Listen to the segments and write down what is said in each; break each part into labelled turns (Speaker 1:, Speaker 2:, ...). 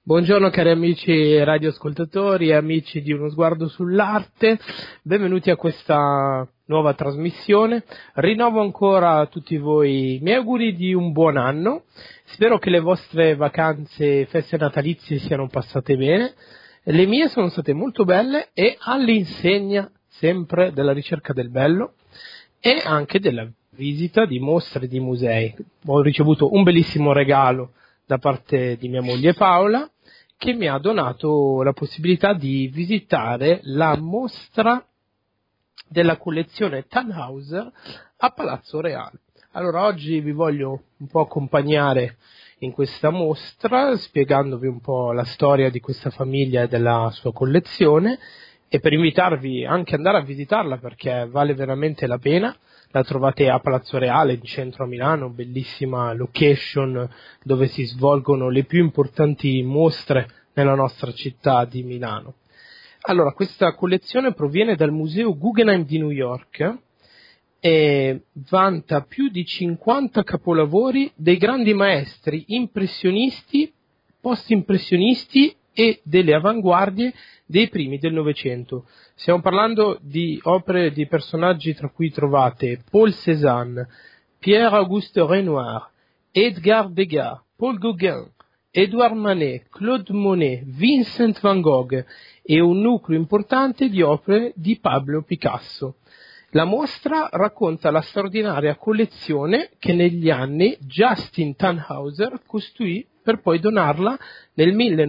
Speaker 1: Buongiorno cari amici radioascoltatori e amici di Uno Sguardo sull'Arte, benvenuti a questa nuova trasmissione. Rinnovo ancora a tutti voi i miei auguri di un buon anno, spero che le vostre vacanze e feste natalizie siano passate bene, le mie sono state molto belle e all'insegna sempre della ricerca del bello e anche della visita di mostre di musei. Ho ricevuto un bellissimo regalo da parte di mia moglie Paola, che mi ha donato la possibilità di visitare la mostra della collezione Tannhäuser a Palazzo Reale. Allora oggi vi voglio un po' accompagnare in questa mostra, spiegandovi un po' la storia di questa famiglia e della sua collezione, e per invitarvi anche ad andare a visitarla perché vale veramente la pena. La trovate a Palazzo Reale, in centro a Milano, bellissima location dove si svolgono le più importanti mostre nella nostra città di Milano. Allora, questa collezione proviene dal Museo Guggenheim di New York e vanta più di 50 capolavori dei grandi maestri impressionisti, post-impressionisti e delle avanguardie dei primi del Novecento. Stiamo parlando di opere di personaggi tra cui trovate Paul Cézanne, Pierre-Auguste Renoir, Edgar Degas, Paul Gauguin, Edouard Manet, Claude Monet, Vincent van Gogh e un nucleo importante di opere di Pablo Picasso. La mostra racconta la straordinaria collezione che negli anni Justin Tannhäuser costruì per poi donarla nel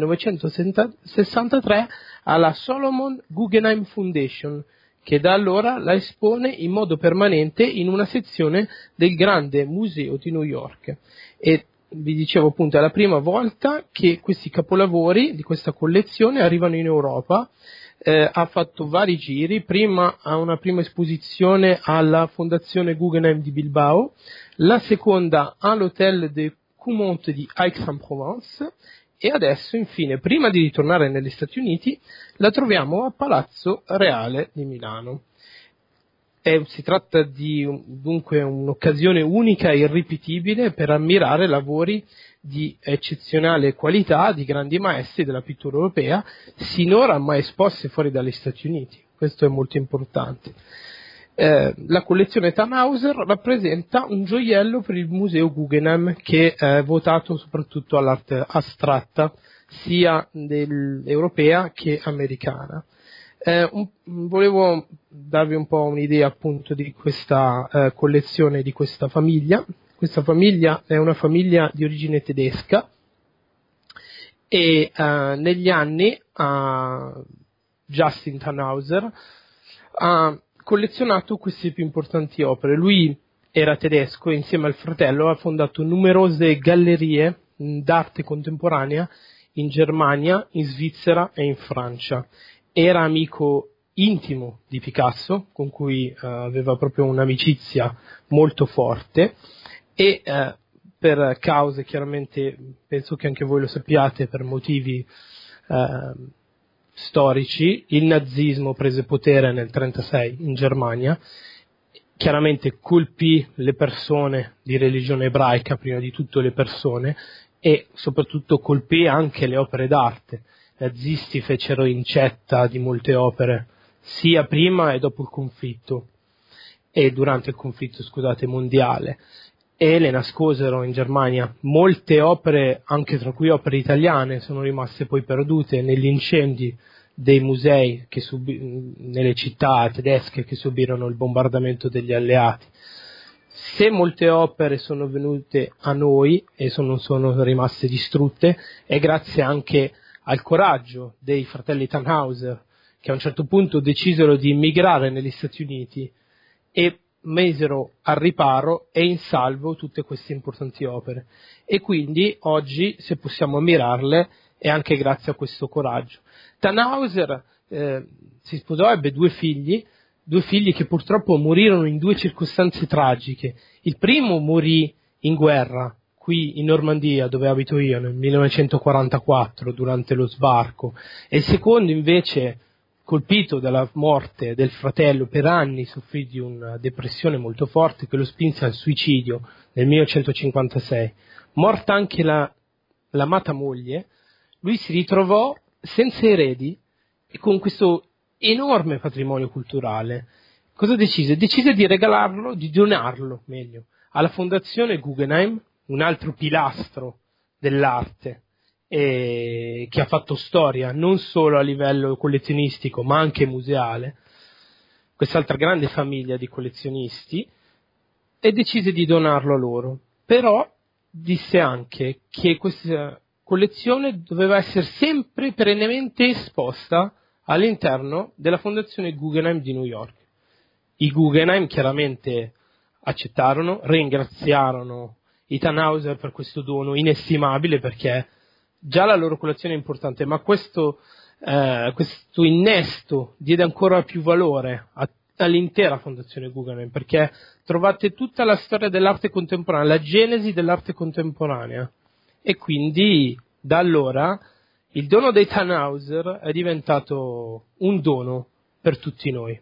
Speaker 1: 1963 alla Solomon Guggenheim Foundation, che da allora la espone in modo permanente in una sezione del Grande Museo di New York. E vi dicevo appunto, è la prima volta che questi capolavori di questa collezione arrivano in Europa. Ha fatto vari giri, prima a una prima esposizione alla Fondazione Guggenheim di Bilbao, la seconda all'Hôtel de Coumont di Aix-en-Provence e adesso infine, prima di ritornare negli Stati Uniti, la troviamo a Palazzo Reale di Milano. Si tratta di dunque un'occasione unica e irripetibile per ammirare lavori di eccezionale qualità di grandi maestri della pittura europea, sinora mai esposti fuori dagli Stati Uniti. Questo è molto importante. La collezione Tannhäuser rappresenta un gioiello per il Museo Guggenheim, che è votato soprattutto all'arte astratta, sia europea che americana. Volevo darvi un po' un'idea appunto di questa collezione, di questa famiglia. Questa famiglia è una famiglia di origine tedesca e negli anni Justin Tannhäuser ha collezionato queste più importanti opere. Lui era tedesco e insieme al fratello ha fondato numerose gallerie d'arte contemporanea in Germania, in Svizzera e in Francia. Era amico intimo di Picasso, con cui aveva proprio un'amicizia molto forte e per cause, chiaramente, penso che anche voi lo sappiate, per motivi storici, il nazismo prese potere nel 1936 in Germania, chiaramente colpì le persone di religione ebraica, prima di tutto le persone, e soprattutto colpì anche le opere d'arte. I nazisti fecero incetta di molte opere, sia prima e dopo il conflitto, e durante il conflitto, mondiale, e le nascosero in Germania. Molte opere, anche tra cui opere italiane, sono rimaste poi perdute negli incendi dei musei nelle città tedesche che subirono il bombardamento degli alleati. Se molte opere sono venute a noi e sono rimaste distrutte, è grazie anche al coraggio dei fratelli Tannhäuser, che a un certo punto decisero di immigrare negli Stati Uniti e mesero al riparo e in salvo tutte queste importanti opere. E quindi oggi, se possiamo ammirarle, è anche grazie a questo coraggio. Tannhäuser si sposò, ebbe due figli che purtroppo morirono in due circostanze tragiche. Il primo morì in guerra, qui in Normandia, dove abito io, nel 1944, durante lo sbarco, e il secondo invece, colpito dalla morte del fratello, per anni soffrì di una depressione molto forte che lo spinse al suicidio nel 1956. Morta anche l'amata moglie, lui si ritrovò senza eredi e con questo enorme patrimonio culturale. Cosa decise? Decise di regalarlo, di donarlo, meglio, alla Fondazione Guggenheim, un altro pilastro dell'arte che ha fatto storia non solo a livello collezionistico ma anche museale, quest'altra grande famiglia di collezionisti, e decise di donarlo a loro. Però disse anche che questa collezione doveva essere sempre perennemente esposta all'interno della Fondazione Guggenheim di New York. I Guggenheim chiaramente accettarono, ringraziarono i Tannhäuser per questo dono inestimabile, perché già la loro collezione è importante, ma questo innesto diede ancora più valore all'intera Fondazione Guggenheim, perché trovate tutta la storia dell'arte contemporanea, la genesi dell'arte contemporanea, e quindi da allora il dono dei Tannhäuser è diventato un dono per tutti noi.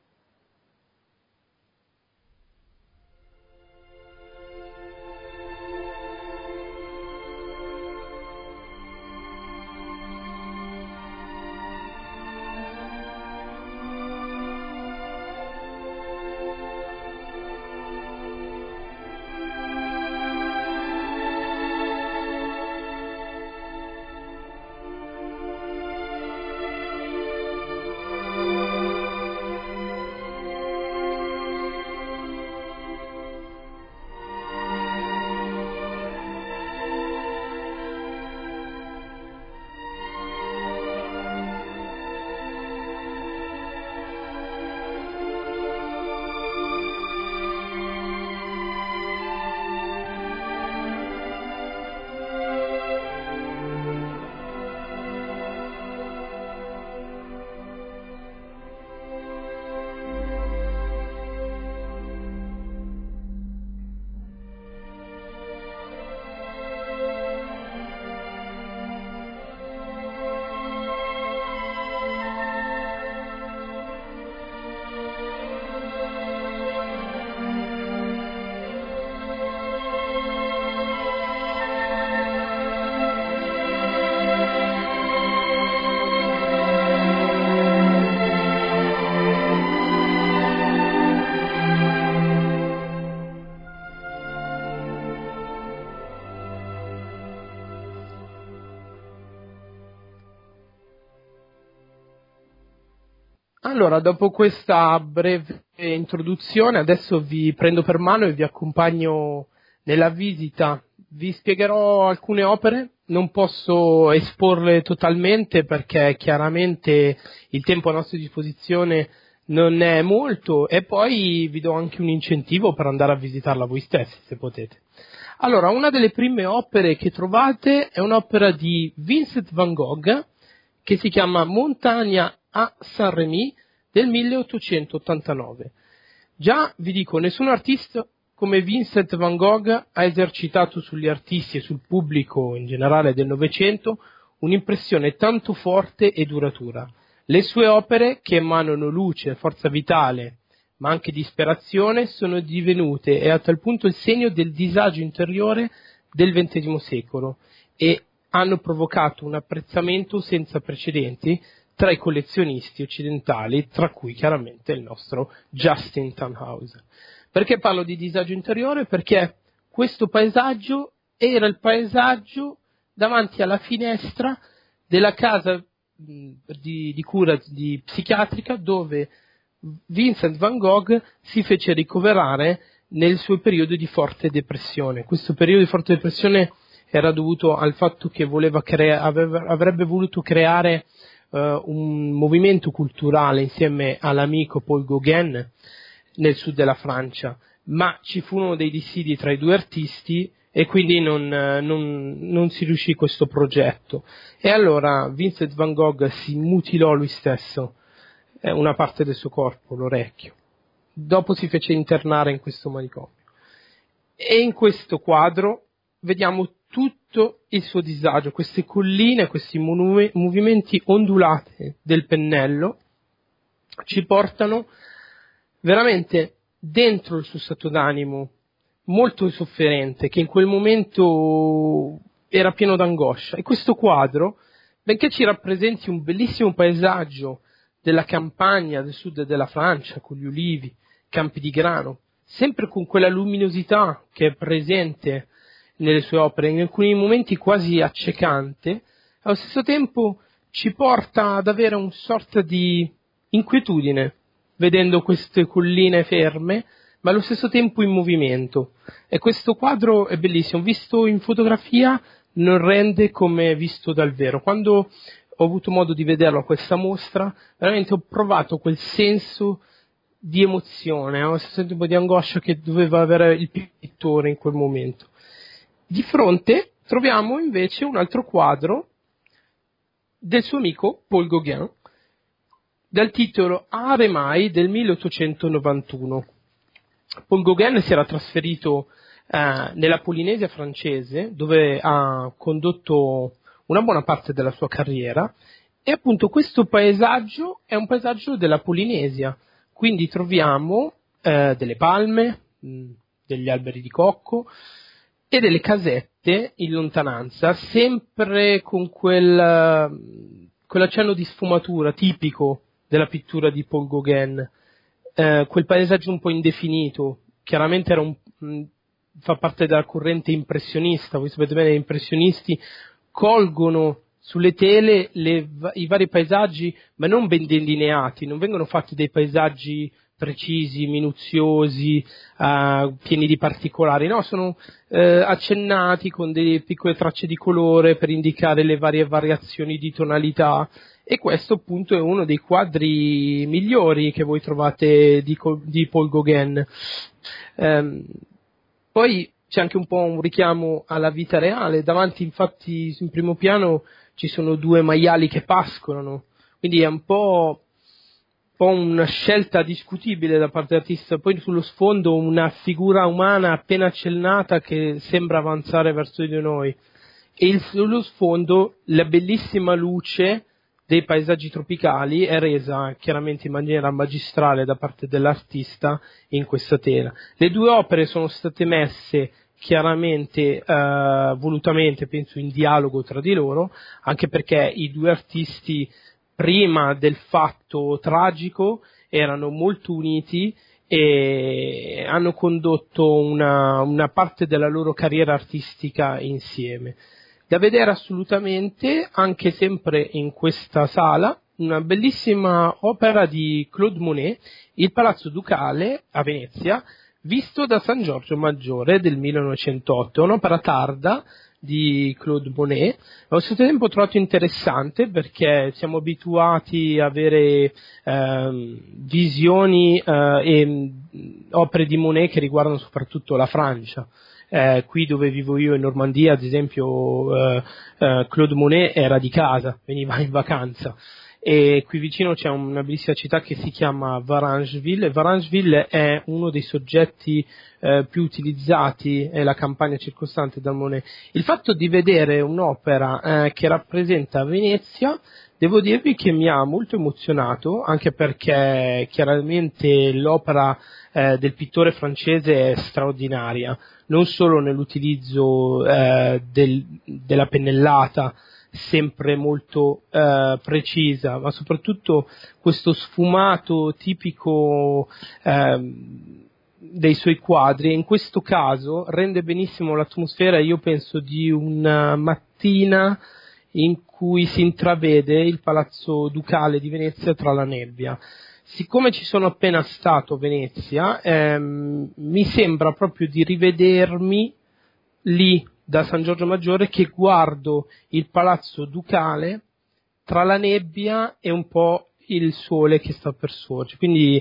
Speaker 1: Allora, dopo questa breve introduzione, adesso vi prendo per mano e vi accompagno nella visita. Vi spiegherò alcune opere, non posso esporle totalmente perché chiaramente il tempo a nostra disposizione non è molto, e poi vi do anche un incentivo per andare a visitarla voi stessi, se potete. Allora, una delle prime opere che trovate è un'opera di Vincent van Gogh che si chiama Montagna a Saint-Rémy del 1889. Già vi dico, nessun artista come Vincent van Gogh ha esercitato sugli artisti e sul pubblico in generale del Novecento un'impressione tanto forte e duratura. Le sue opere, che emanano luce, forza vitale, ma anche disperazione, sono divenute e a tal punto il segno del disagio interiore del XX secolo e hanno provocato un apprezzamento senza precedenti tra i collezionisti occidentali, tra cui chiaramente il nostro Justin Tannhäuser. Perché parlo di disagio interiore? Perché questo paesaggio era il paesaggio davanti alla finestra della casa di cura psichiatrica dove Vincent van Gogh si fece ricoverare nel suo periodo di forte depressione. Questo periodo di forte depressione era dovuto al fatto che avrebbe voluto creare un movimento culturale insieme all'amico Paul Gauguin nel sud della Francia, ma ci furono dei dissidi tra i due artisti e quindi non si riuscì questo progetto. E allora Vincent van Gogh si mutilò lui stesso, una parte del suo corpo, l'orecchio. Dopo si fece internare in questo manicomio. E in questo quadro vediamo tutto il suo disagio, queste colline, questi movimenti ondulati del pennello ci portano veramente dentro il suo stato d'animo molto sofferente, che in quel momento era pieno d'angoscia. E questo quadro benché ci rappresenti un bellissimo paesaggio della campagna del sud della Francia, con gli ulivi, campi di grano, sempre con quella luminosità che è presente nelle sue opere, in alcuni momenti quasi accecante, allo stesso tempo ci porta ad avere un sorta di inquietudine, vedendo queste colline ferme, ma allo stesso tempo in movimento. E questo quadro è bellissimo, visto in fotografia non rende come visto dal vero. Quando ho avuto modo di vederlo a questa mostra, veramente ho provato quel senso di emozione, un senso un po' di angoscia che doveva avere il pittore in quel momento. Di fronte troviamo invece un altro quadro del suo amico Paul Gauguin, dal titolo Are Mai del 1891. Paul Gauguin si era trasferito nella Polinesia francese, dove ha condotto una buona parte della sua carriera, e appunto questo paesaggio è un paesaggio della Polinesia, quindi troviamo delle palme, degli alberi di cocco e delle casette in lontananza, sempre con quell'accenno di sfumatura tipico della pittura di Paul Gauguin, quel paesaggio un po' indefinito. Chiaramente fa parte della corrente impressionista. Voi sapete bene, gli impressionisti colgono sulle tele i vari paesaggi, ma non ben delineati, non vengono fatti dei paesaggi precisi, minuziosi, pieni di particolari, no, sono accennati con delle piccole tracce di colore per indicare le varie variazioni di tonalità, e questo appunto è uno dei quadri migliori che voi trovate di Paul Gauguin. Poi c'è anche un po' un richiamo alla vita reale, davanti infatti in primo piano ci sono due maiali che pascolano, quindi è un po' una scelta discutibile da parte dell'artista. Poi sullo sfondo una figura umana appena accennata che sembra avanzare verso di noi, e sullo sfondo la bellissima luce dei paesaggi tropicali è resa chiaramente in maniera magistrale da parte dell'artista in questa tela. Le due opere sono state messe chiaramente, volutamente, penso, in dialogo tra di loro, anche perché i due artisti prima del fatto tragico erano molto uniti e hanno condotto una parte della loro carriera artistica insieme. Da vedere assolutamente, anche sempre in questa sala, una bellissima opera di Claude Monet, Il Palazzo Ducale a Venezia, visto da San Giorgio Maggiore del 1908, un'opera tarda di Claude Monet. Allo stesso tempo ho trovato interessante perché siamo abituati a avere visioni e opere di Monet che riguardano soprattutto la Francia. Qui dove vivo io in Normandia, ad esempio, Claude Monet era di casa, veniva in vacanza, e qui vicino c'è una bellissima città che si chiama Varangeville. Varangeville è uno dei soggetti più utilizzati, è la campagna circostante da Monet. Il fatto di vedere un'opera che rappresenta Venezia, devo dirvi che mi ha molto emozionato, anche perché chiaramente l'opera del pittore francese è straordinaria, non solo nell'utilizzo della pennellata, sempre molto precisa, ma soprattutto questo sfumato tipico dei suoi quadri. In questo caso rende benissimo l'atmosfera, io penso, di una mattina in cui si intravede il Palazzo Ducale di Venezia tra la nebbia. Siccome ci sono appena stato a Venezia, mi sembra proprio di rivedermi lì da San Giorgio Maggiore, che guardo il Palazzo Ducale tra la nebbia e un po' il sole che sta per sorgere. Quindi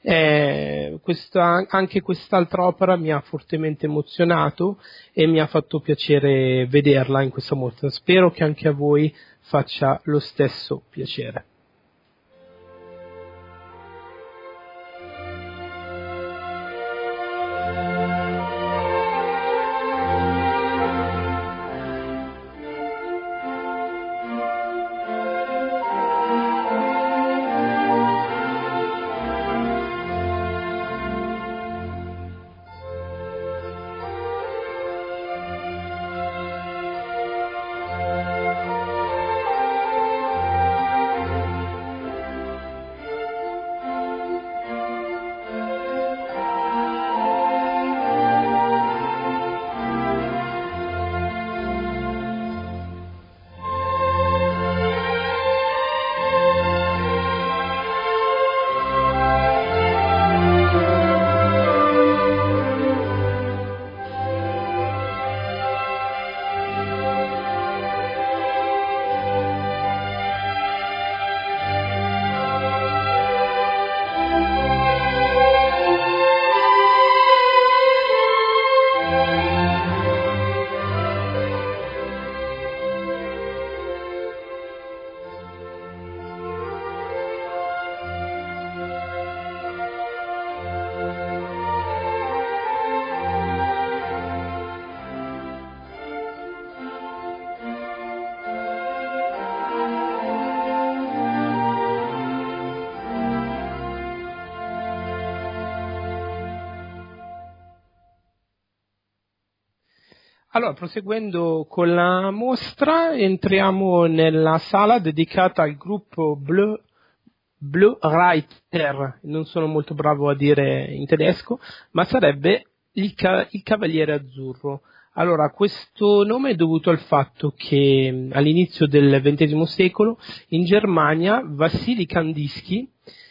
Speaker 1: anche quest'altra opera mi ha fortemente emozionato e mi ha fatto piacere vederla in questa mostra. Spero che anche a voi faccia lo stesso piacere. Allora, proseguendo con la mostra, entriamo nella sala dedicata al gruppo Blue Reiter, non sono molto bravo a dire in tedesco, ma sarebbe il Cavaliere Azzurro. Allora, questo nome è dovuto al fatto che all'inizio del XX secolo in Germania Vassili Kandinsky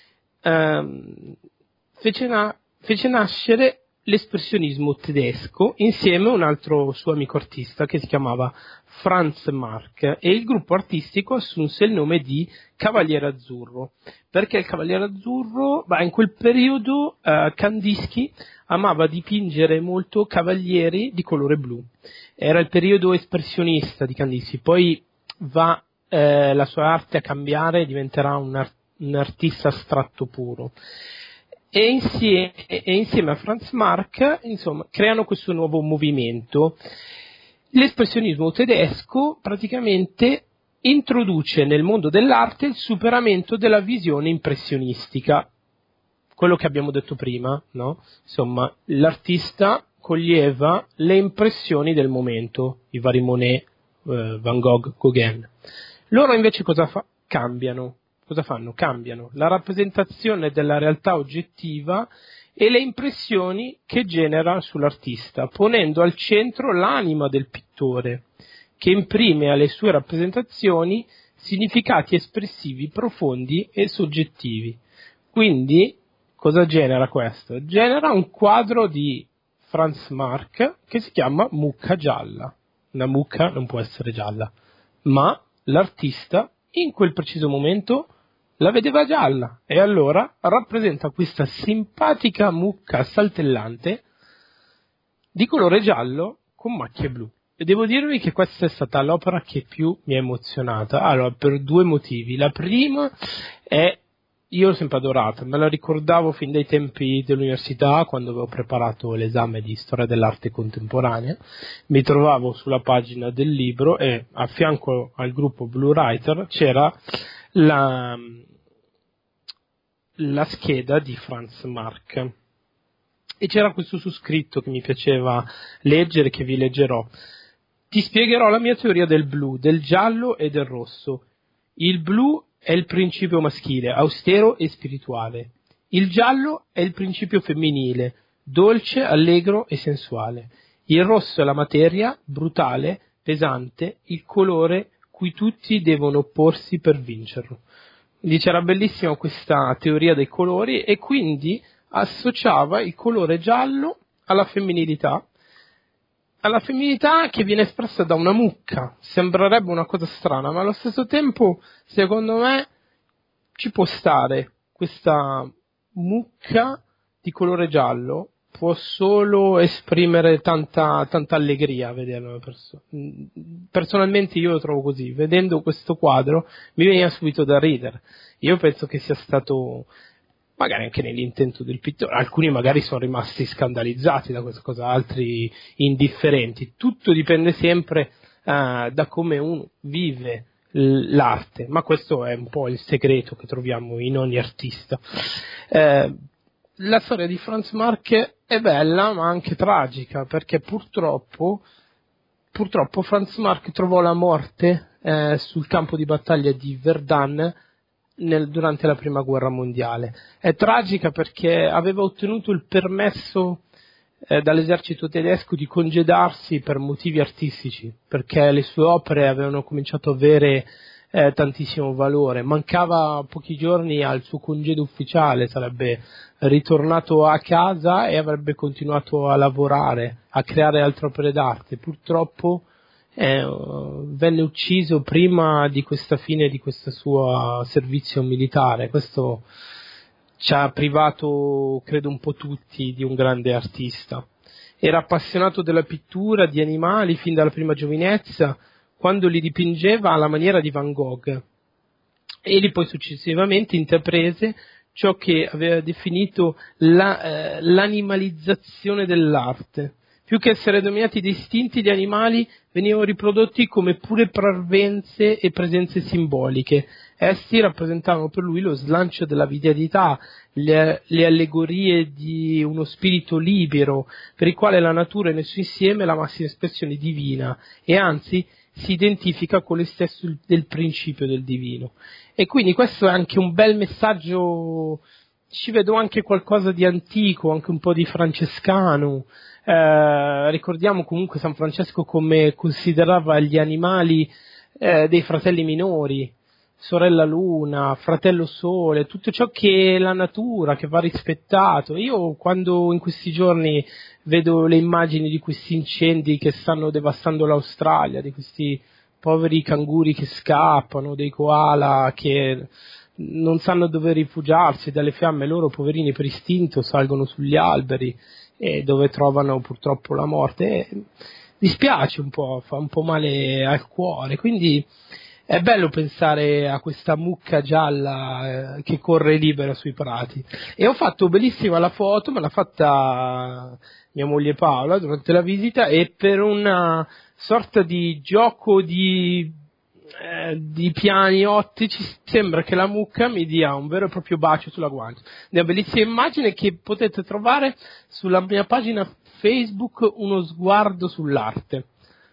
Speaker 1: fece nascere l'espressionismo tedesco insieme a un altro suo amico artista che si chiamava Franz Marc, e il gruppo artistico assunse il nome di Cavaliere Azzurro. Perché il Cavaliere Azzurro? In quel periodo Kandinsky amava dipingere molto cavalieri di colore blu. Era il periodo espressionista di Kandinsky, poi va la sua arte a cambiare e diventerà un artista astratto puro. E insieme a Franz Marc, insomma, creano questo nuovo movimento. L'espressionismo tedesco praticamente introduce nel mondo dell'arte il superamento della visione impressionistica, quello che abbiamo detto prima, no? Insomma, l'artista coglieva le impressioni del momento, i vari Monet, Van Gogh, Gauguin. Loro invece cosa cambiano? Cosa fanno? Cambiano la rappresentazione della realtà oggettiva e le impressioni che genera sull'artista, ponendo al centro l'anima del pittore, che imprime alle sue rappresentazioni significati espressivi profondi e soggettivi. Quindi, cosa genera questo? Genera un quadro di Franz Marc che si chiama Mucca gialla. Una mucca non può essere gialla, ma l'artista in quel preciso momento la vedeva gialla e allora rappresenta questa simpatica mucca saltellante di colore giallo con macchie blu. E devo dirvi che questa è stata l'opera che più mi ha emozionata. Allora, per due motivi. La prima è, io l'ho sempre adorata, me la ricordavo fin dai tempi dell'università, quando avevo preparato l'esame di storia dell'arte contemporanea. Mi trovavo sulla pagina del libro e a fianco al gruppo Blue Reiter c'era la scheda di Franz Marc e c'era questo su scritto che mi piaceva leggere, che vi leggerò. Ti spiegherò la mia teoria del blu, del giallo e del rosso. Il blu è il principio maschile, austero e spirituale. Il giallo è il principio femminile, dolce, allegro e sensuale. Il rosso è la materia, brutale, pesante, il colore cui tutti devono opporsi per vincerlo. Quindi c'era bellissima questa teoria dei colori e quindi associava il colore giallo alla femminilità che viene espressa da una mucca. Sembrerebbe una cosa strana, ma allo stesso tempo, secondo me, ci può stare. Questa mucca di colore giallo può solo esprimere tanta allegria a vederlo. Personalmente io lo trovo così. Vedendo questo quadro mi veniva subito da ridere. Io penso che sia stato, magari anche nell'intento del pittore, alcuni magari sono rimasti scandalizzati da questa cosa, altri indifferenti. Tutto dipende sempre da come uno vive l'arte, ma questo è un po' il segreto che troviamo in ogni artista. La storia di Franz Marc è bella ma anche tragica, perché purtroppo Franz Marc trovò la morte sul campo di battaglia di Verdun durante la prima guerra mondiale. È tragica perché aveva ottenuto il permesso dall'esercito tedesco di congedarsi per motivi artistici, perché le sue opere avevano cominciato a avere tantissimo valore. Mancava pochi giorni al suo congedo ufficiale, sarebbe ritornato a casa e avrebbe continuato a lavorare, a creare altre opere d'arte. Purtroppo venne ucciso prima di questa fine di questo suo servizio militare. Questo ci ha privato, credo, un po' tutti di un grande artista. Era appassionato della pittura, di animali fin dalla prima giovinezza, quando li dipingeva alla maniera di Van Gogh. Egli poi successivamente intraprese ciò che aveva definito l'animalizzazione dell'arte, Più che essere dominati da istinti, gli animali venivano riprodotti come pure parvenze e presenze simboliche. Essi rappresentavano per lui lo slancio della vitalità, le allegorie di uno spirito libero, per il quale la natura nel suo insieme è la massima espressione divina, e anzi si identifica con le stesse del principio del divino. E quindi questo è anche un bel messaggio, ci vedo anche qualcosa di antico, anche un po' di francescano. Ricordiamo comunque San Francesco come considerava gli animali dei fratelli minori, sorella luna, fratello sole, tutto ciò che è la natura, che va rispettato. Io quando in questi giorni vedo le immagini di questi incendi che stanno devastando l'Australia, di questi poveri canguri che scappano, dei koala che non sanno dove rifugiarsi dalle fiamme, loro poverini per istinto salgono sugli alberi e dove trovano purtroppo la morte. Dispiace un po', fa un po' male al cuore, quindi è bello pensare a questa mucca gialla che corre libera sui prati. E ho fatto bellissima la foto, me l'ha fatta mia moglie Paola durante la visita, e per una sorta di gioco di piani ottici sembra che la mucca mi dia un vero e proprio bacio sulla guancia. Una bellissima immagine che potete trovare sulla mia pagina Facebook, Uno sguardo sull'arte.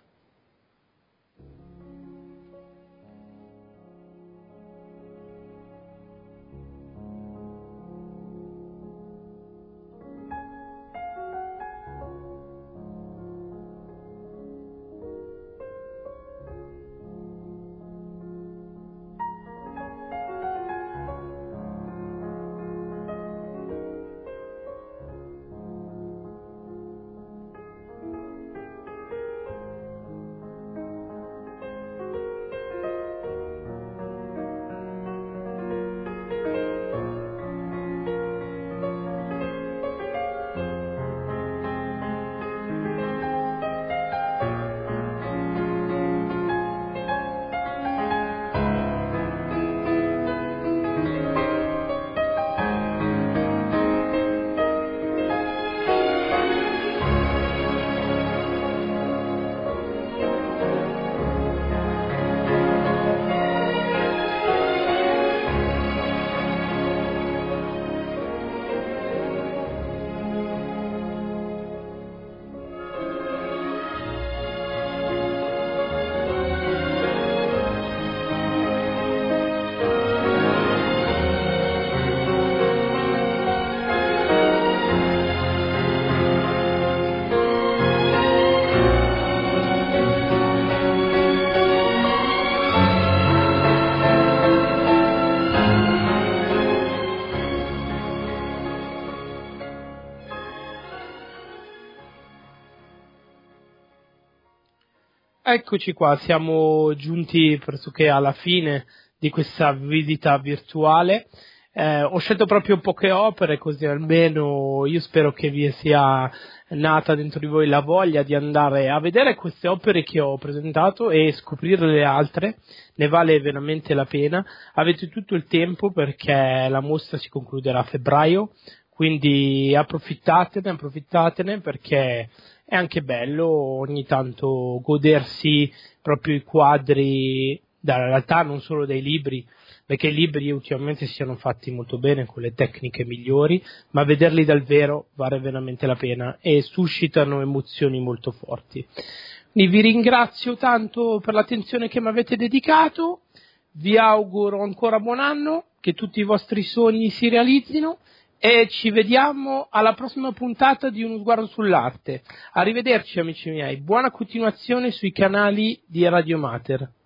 Speaker 1: Eccoci qua, siamo giunti pressoché alla fine di questa visita virtuale. Ho scelto proprio poche opere, così almeno io spero che vi sia nata dentro di voi la voglia di andare a vedere queste opere che ho presentato e scoprire le altre. Ne vale veramente la pena. Avete tutto il tempo perché la mostra si concluderà a febbraio, quindi approfittatene perché è anche bello ogni tanto godersi proprio i quadri, dalla realtà non solo dai libri, perché i libri ultimamente si sono fatti molto bene con le tecniche migliori, ma vederli dal vero vale veramente la pena e suscitano emozioni molto forti. Quindi vi ringrazio tanto per l'attenzione che mi avete dedicato, vi auguro ancora buon anno, che tutti i vostri sogni si realizzino, e ci vediamo alla prossima puntata di Uno sguardo sull'arte. Arrivederci amici miei, buona continuazione sui canali di Radio Mater.